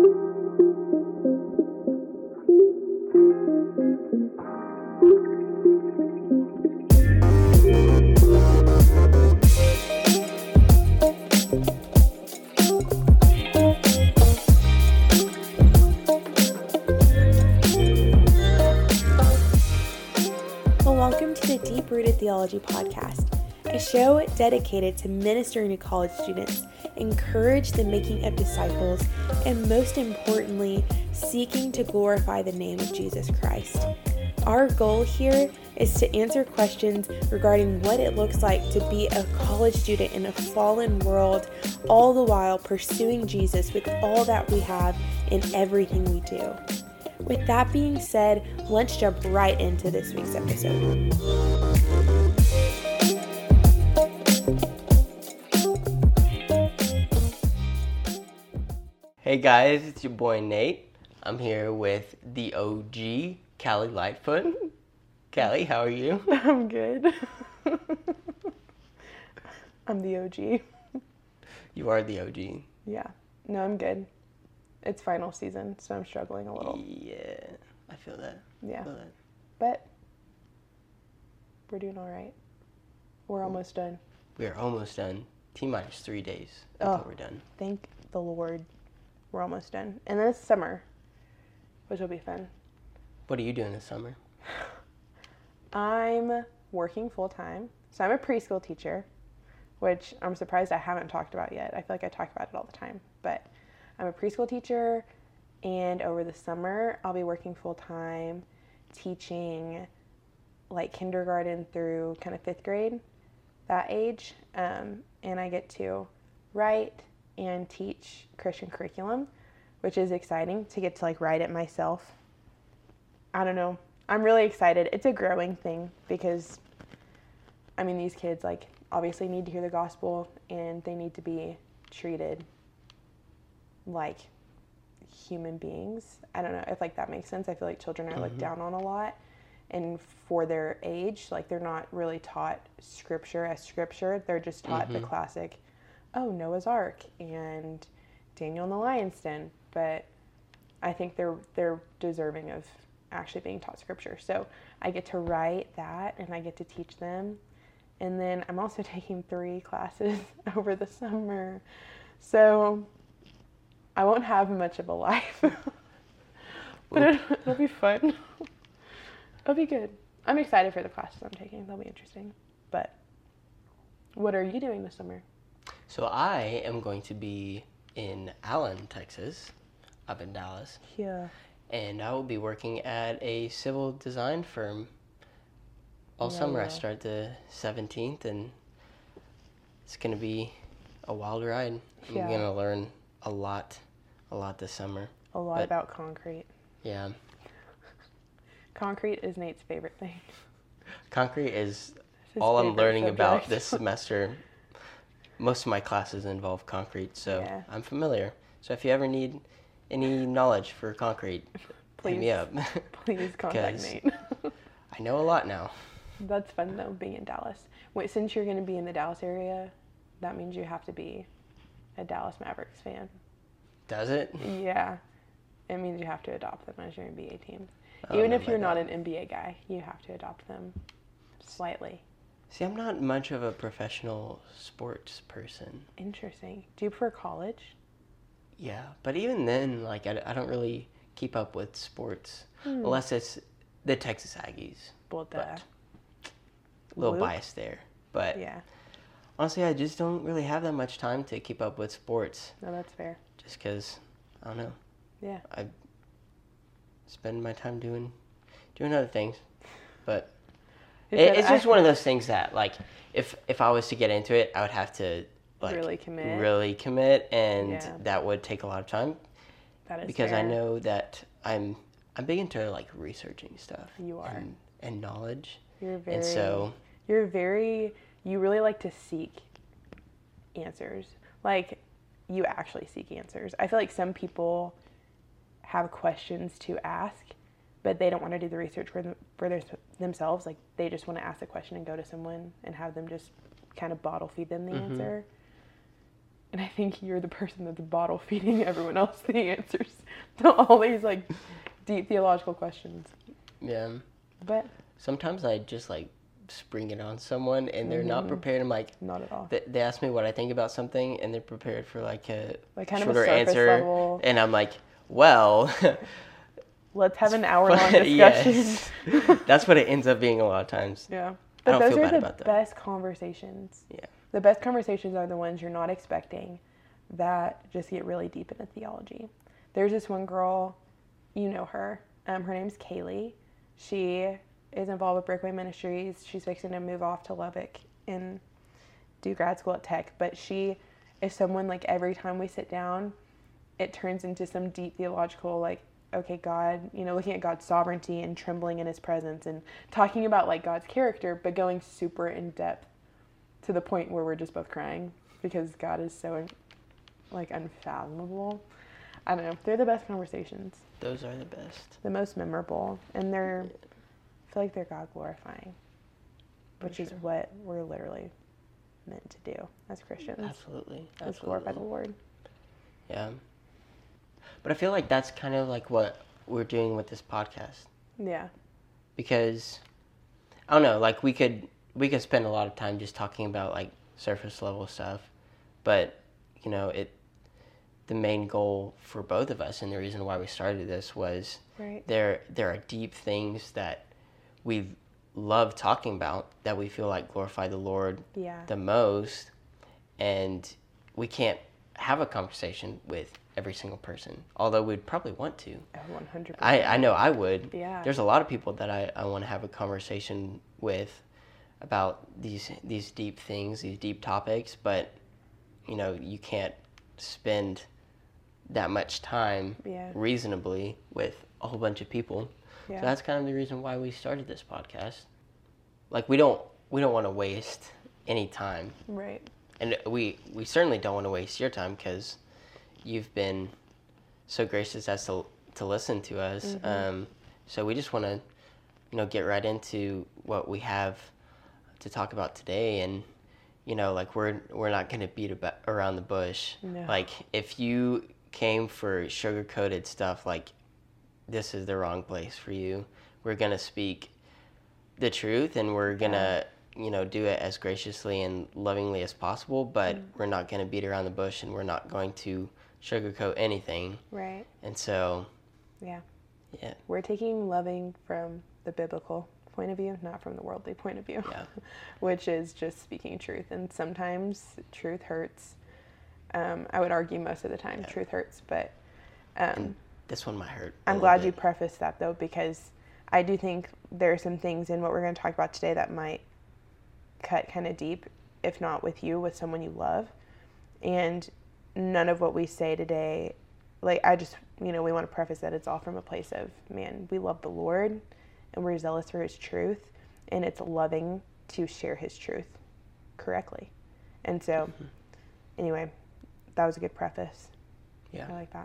Welcome to the Deep Rooted Theology Podcast, a show dedicated to ministering to college students, encourage the making of disciples, and most importantly, seeking to glorify the name of Jesus Christ. Our goal here is to answer questions regarding what it looks like to be a college student in a fallen world, all the while pursuing Jesus with all that we have in everything we do. With that being said, let's jump right into this week's episode. Hey guys, it's your boy Nate. I'm here with the OG, Callie Lightfoot. Callie, how are you? I'm good. I'm the OG. You are the OG. Yeah. No, I'm good. It's final season, so I'm struggling a little. Yeah, I feel that. Yeah. But we're doing all right. We're almost done. We're almost done. T-minus 3 days until we're done. Thank the Lord. We're almost done. And then it's summer, which will be fun. What are you doing this summer? I'm working full-time. So I'm a preschool teacher, which I'm surprised I haven't talked about yet. I feel like I talk about it all the time. But I'm a preschool teacher, and over the summer, I'll be working full-time teaching like kindergarten through kind of 5th grade, that age. And I get to write and teach Christian curriculum, which is exciting to get to like write it myself. I don't know. I'm really excited. It's a growing thing because, I mean, these kids like obviously need to hear the gospel and they need to be treated like human beings. I don't know if like that makes sense. I feel like children are looked down on a lot, and for their age, like they're not really taught scripture as scripture. They're just taught the classic, oh, Noah's Ark and Daniel and the Lion's Den. But I think they're deserving of actually being taught scripture. So I get to write that and I get to teach them. And then I'm also taking 3 classes over the summer. So I won't have much of a life, but it'll be fun. It'll be good. I'm excited for the classes I'm taking. They'll be interesting. But what are you doing this summer? So I am going to be in Allen, Texas, up in Dallas. Yeah. And I will be working at a civil design firm all summer. I start the 17th, and it's going to be a wild ride. I'm going to learn a lot this summer. A lot about concrete. Yeah. Concrete is Nate's favorite thing. Concrete is all I'm learning about this semester. Most of my classes involve concrete, so I'm familiar. So if you ever need any knowledge for concrete, hit me up. Please contact Nate. I know a lot now. That's fun, though, being in Dallas. Wait, since you're going to be in the Dallas area, that means you have to be a Dallas Mavericks fan. Does it? Yeah. It means you have to adopt them as your NBA team. Even if you're not an NBA guy, you have to adopt them slightly. See, I'm not much of a professional sports person. Interesting. Do you prefer college? Yeah, but even then, like, I don't really keep up with sports unless it's the Texas Aggies. Well, a little biased there. But honestly, I just don't really have that much time to keep up with sports. No, that's fair. Just because, I don't know. Yeah. I spend my time doing other things. But it's just one of those things that, like, if I was to get into it, I would have to, like, really commit, and that would take a lot of time. That is because fair. I know that I'm big into, like, researching stuff. You are. And knowledge. You're very. And so you really like to seek answers. Like, you actually seek answers. I feel like some people have questions to ask, but they don't want to do the research for themselves. Like, they just want to ask a question and go to someone and have them just kind of bottle feed them the answer. And I think you're the person that's bottle feeding everyone else the answers to all these like deep theological questions. Yeah. But sometimes I just like spring it on someone and they're not prepared. I'm like, not at all. They ask me what I think about something and they're prepared for like a kind shorter of a answer. Level. And I'm like, well, let's have an hour-long discussion. Yes. That's what it ends up being a lot of times. Yeah. But those are the best conversations. Yeah. The best conversations are the ones you're not expecting that just get really deep into theology. There's this one girl, you know her. Her name's Kaylee. She is involved with Breakaway Ministries. She's fixing to move off to Lubbock and do grad school at Tech. But she is someone, like, every time we sit down, it turns into some deep theological, like, okay, God, you know, looking at God's sovereignty and trembling in his presence and talking about, like, God's character, but going super in depth to the point where we're just both crying because God is so, like, unfathomable. I don't know. They're the best conversations. Those are the best. The most memorable. And I feel like they're God glorifying, which is what we're literally meant to do as Christians. Absolutely. Is glorify the Lord. Yeah. But I feel like that's kind of like what we're doing with this podcast. Yeah. Because, I don't know, like we could spend a lot of time just talking about like surface level stuff, but you know, the main goal for both of us and the reason why we started this was there are deep things that we love talking about that we feel like glorify the Lord the most, and we can't have a conversation with every single person, although we'd probably want to. 100%. I know I would. Yeah. There's a lot of people that I want to have a conversation with about these deep things, these deep topics, but you know, you can't spend that much time reasonably with a whole bunch of people. Yeah. So that's kind of the reason why we started this podcast. Like we don't want to waste any time. Right. And we certainly don't want to waste your time because you've been so gracious as to listen to us. Mm-hmm. So we just want to, you know, get right into what we have to talk about today. And, you know, like we're not going to beat around the bush. No. Like if you came for sugar-coated stuff, like this is the wrong place for you. We're going to speak the truth and we're going to, you know, do it as graciously and lovingly as possible, but we're not going to beat around the bush and we're not going to sugarcoat anything. Right. And so, yeah. We're taking loving from the biblical point of view, not from the worldly point of view, which is just speaking truth. And sometimes truth hurts. I would argue most of the time truth hurts, but this one might hurt. I'm glad you prefaced that though, because I do think there are some things in what we're going to talk about today that might cut kind of deep, if not with you, with someone you love. And none of what we say today, like I just, you know, we want to preface that it's all from a place of, man, we love the Lord and we're zealous for his truth, and it's loving to share his truth correctly. And so anyway, that was a good preface. Yeah. I like that.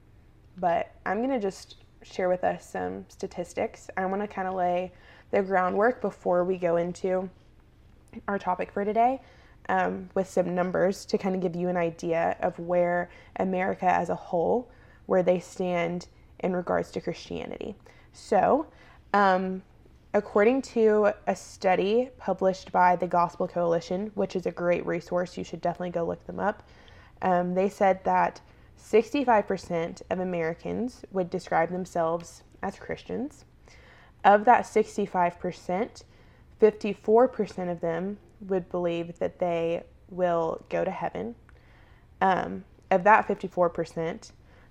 But I'm going to just share with us some statistics. I want to kind of lay the groundwork before we go into our topic for today, with some numbers to kind of give you an idea of where America as a whole, where they stand in regards to Christianity. So, according to a study published by the Gospel Coalition, which is a great resource, you should definitely go look them up. They said that 65% of Americans would describe themselves as Christians. Of that 65%, 54% of them would believe that they will go to heaven. Of that 54%,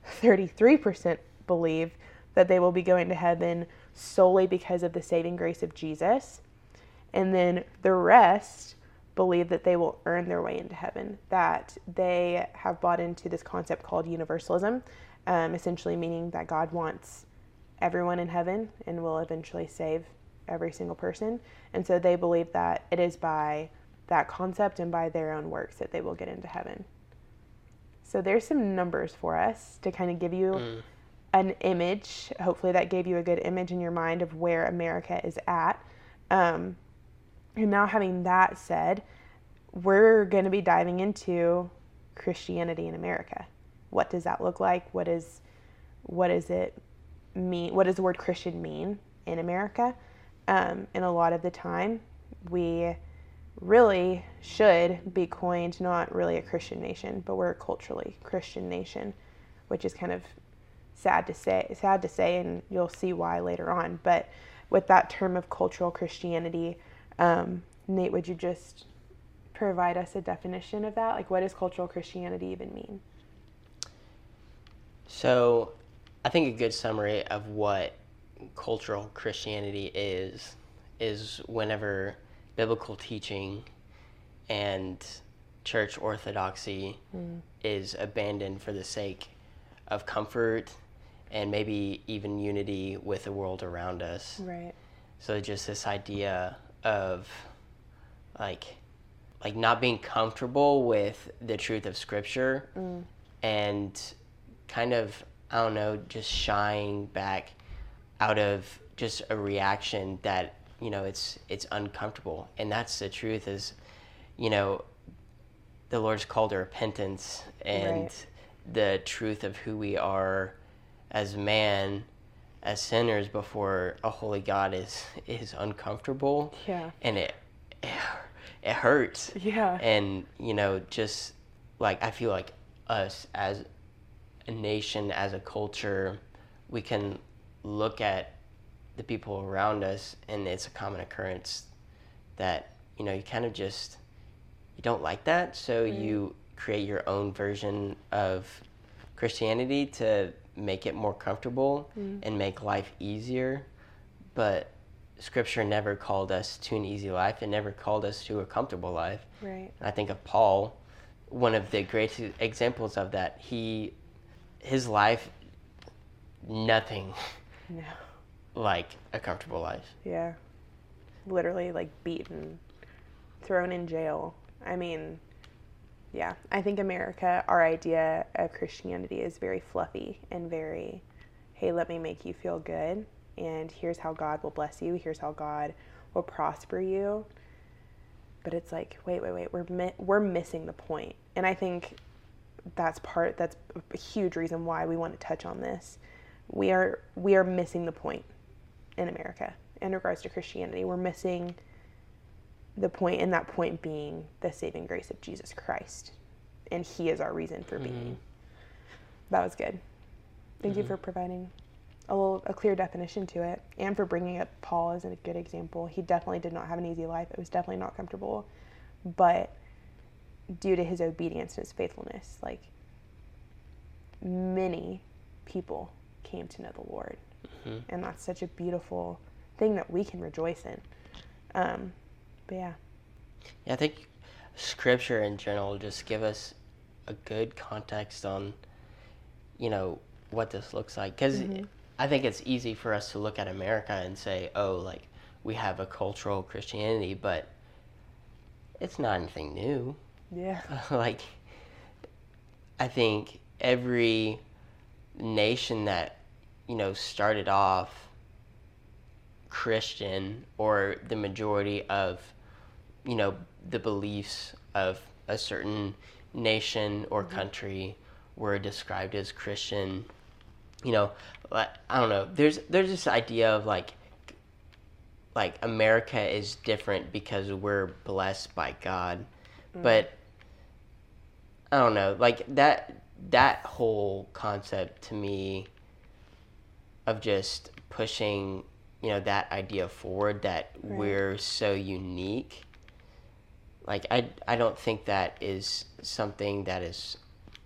33% believe that they will be going to heaven solely because of the saving grace of Jesus. And then the rest believe that they will earn their way into heaven, that they have bought into this concept called universalism, essentially meaning that God wants everyone in heaven and will eventually save every single person. And so they believe that it is by that concept and by their own works that they will get into heaven. So there's some numbers for us to kind of give you an image. Hopefully that gave you a good image in your mind of where America is at. And now having that said, we're going to be diving into Christianity in America? What does that look like? What does it mean? What does the word Christian mean in America? And a lot of the time, we really should be coined not really a Christian nation, but we're a culturally Christian nation, which is kind of sad to say, and you'll see why later on. But with that term of cultural Christianity, Nate, would you just provide us a definition of that? Like, what does cultural Christianity even mean? So, I think a good summary of what cultural Christianity is whenever biblical teaching and church orthodoxy is abandoned for the sake of comfort and maybe even unity with the world around us. Right. So just this idea of like not being comfortable with the truth of Scripture and kind of, I don't know, just shying back out of just a reaction that, you know, it's uncomfortable. And that's the truth is, you know, the Lord's called to repentance, and the truth of who we are as man, as sinners before a holy God is uncomfortable. Yeah. And it hurts. Yeah. And, you know, just like, I feel like us as a nation, as a culture, we can look at the people around us, and it's a common occurrence that, you know, you kind of just, you don't like that, so you create your own version of Christianity to make it more comfortable and make life easier. But Scripture never called us to an easy life. It never called us to a comfortable life. Right. And I think of Paul, one of the great examples of that. His life, nothing like a comfortable life. Yeah. Literally, like, beaten, thrown in jail. I mean, yeah. I think America, our idea of Christianity is very fluffy and very, hey, let me make you feel good, and here's how God will bless you. Here's how God will prosper you. But it's like, wait. We're missing the point. And I think that's a huge reason why we want to touch on this. We are missing the point in America in regards to Christianity. We're missing the point, and that point being the saving grace of Jesus Christ. And He is our reason for being. That was good. Thank you for providing a clear definition to it, and for bringing up Paul as a good example. He definitely did not have an easy life. It was definitely not comfortable, but due to his obedience and his faithfulness, like, many people came to know the Lord. And that's such a beautiful thing that we can rejoice in. But yeah, I think Scripture in general just give us a good context on, you know, what this looks like. Because I think it's easy for us to look at America and say, oh, like, we have a cultural Christianity, but it's not anything new. Yeah. Like, I think every nation that, you know, started off Christian, or the majority of, you know, the beliefs of a certain nation or country were described as Christian. You know, I don't know. There's this idea of like America is different because we're blessed by God, but I don't know. Like that whole concept to me of just pushing, you know, that idea forward that we're so unique. Like, I don't think that is something that is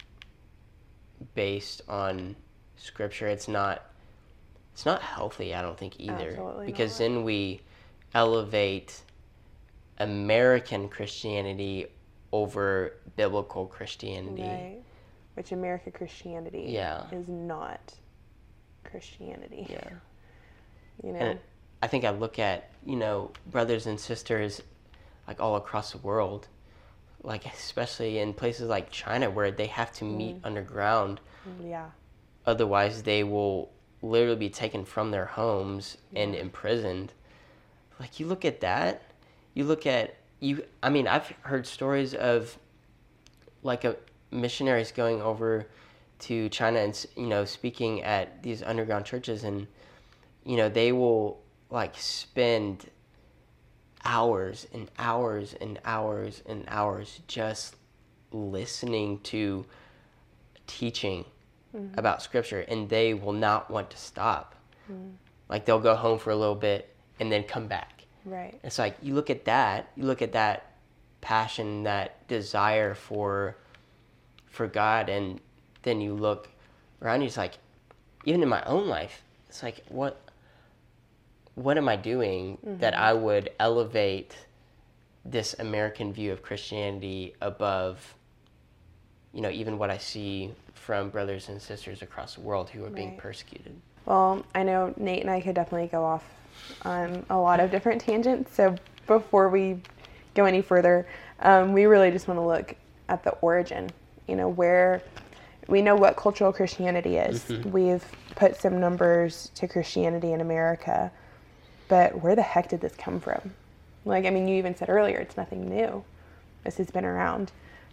based on Scripture. It's not healthy, I don't think, either. Absolutely because not. Then we elevate American Christianity over biblical Christianity. Right. Which American Christianity is not Christianity. Yeah. You know? And I think I look at, you know, brothers and sisters like all across the world, like especially in places like China where they have to meet underground. Yeah. Otherwise they will literally be taken from their homes and imprisoned. Like, you look at that, I mean, I've heard stories of like missionaries going over to China and, speaking at these underground churches, and, they will like spend hours and hours and hours and hours just listening to teaching about Scripture, and they will not want to stop. Like they'll go home for a little bit and then come back. Right. It's like you look at that passion, that desire for God, and then you look around you. It's like, even in my own life, it's like what am I doing that I would elevate this American view of Christianity above, even what I see from brothers and sisters across the world who are being persecuted. Well, I know Nate and I could definitely go off on a lot of different tangents. So before we go any further, we really just want to look at the origin, where we know what cultural Christianity is. We've put some numbers to Christianity in America, but where the heck did this come from? Like, I mean, you even said earlier, it's nothing new. This has been around.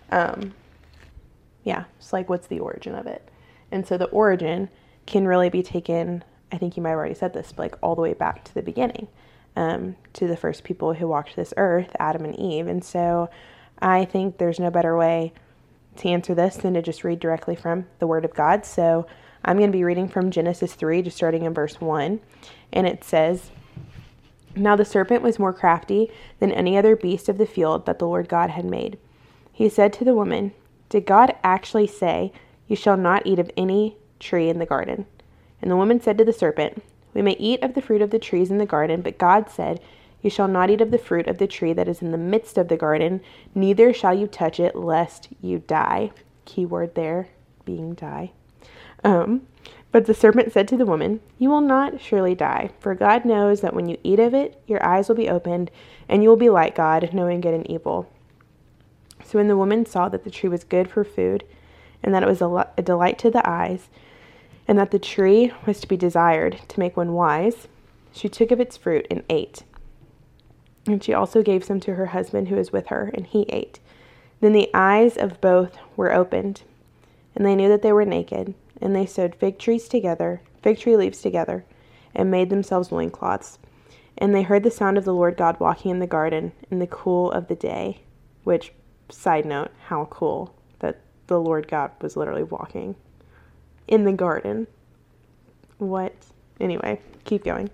It's like, what's the origin of it? And so the origin can really be taken, I think you might have already said this, but like all the way back to the beginning, to the first people who walked this earth, Adam and Eve. And so I think there's no better way to answer this than to just read directly from the Word of God. So I'm going to be reading from Genesis 3, just starting in verse 1. And it says, "Now the serpent was more crafty than any other beast of the field that the Lord God had made. He said to the woman, 'Did God actually say, you shall not eat of any tree in the garden?' And the woman said to the serpent, 'We may eat of the fruit of the trees in the garden, but God said, you shall not eat of the fruit of the tree that is in the midst of the garden, neither shall you touch it, lest you die.'" Keyword there being die. "But the serpent said to the woman, 'You will not surely die, for God knows that when you eat of it, your eyes will be opened, and you will be like God, knowing good and evil.' So when the woman saw that the tree was good for food, and that it was a delight to the eyes, and that the tree was to be desired to make one wise, she took of its fruit and ate. And she also gave some to her husband who was with her, and he ate. Then the eyes of both were opened, and they knew that they were naked, and they sewed fig tree leaves together, and made themselves loincloths. And they heard the sound of the Lord God walking in the garden in the cool of the day," which, side note, how cool that the Lord God was literally walking in the garden. What? Anyway, keep going.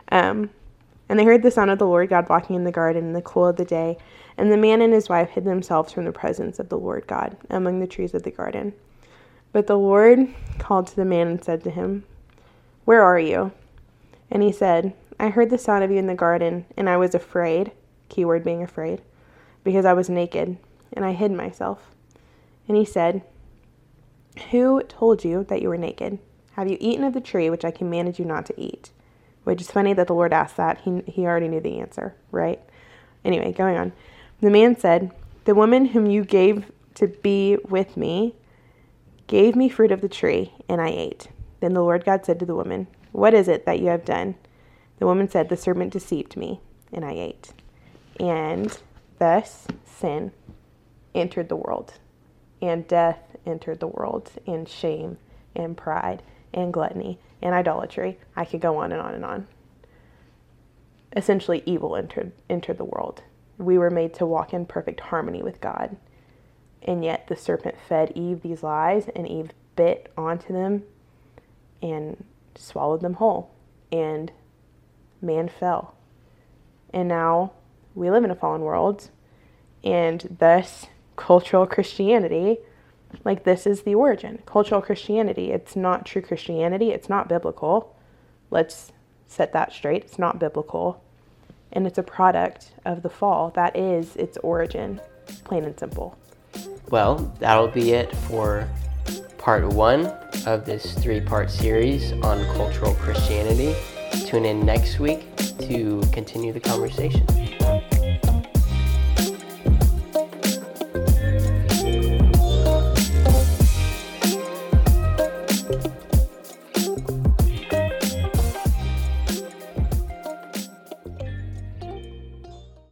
"And they heard the sound of the Lord God walking in the garden in the cool of the day, and the man and his wife hid themselves from the presence of the Lord God among the trees of the garden. But the Lord called to the man and said to him, 'Where are you?' And he said, 'I heard the sound of you in the garden, and I was afraid,'" keyword being afraid, "because I was naked, and I hid myself.' And he said, 'Who told you that you were naked? Have you eaten of the tree which I commanded you not to eat?'" Which is funny that the Lord asked that. He already knew the answer, right? Anyway, going on. "The man said, 'The woman whom you gave to be with me gave me fruit of the tree, and I ate.' Then the Lord God said to the woman, 'What is it that you have done?' The woman said, 'The serpent deceived me, and I ate.' And thus sin entered the world, and death entered the world, and shame, and pride, and gluttony, and idolatry." I could go on and on and on. Essentially, evil entered the world. We were made to walk in perfect harmony with God. And yet the serpent fed Eve these lies, and Eve bit onto them and swallowed them whole. And man fell. And now we live in a fallen world, and thus cultural Christianity, like, this is the origin. Cultural Christianity, it's not true Christianity. It's not biblical. Let's set that straight. It's not biblical. And it's a product of the fall. That is its origin, plain and simple. Well, that'll be it for part 1 of this 3-part series on cultural Christianity. Tune in next week to continue the conversation.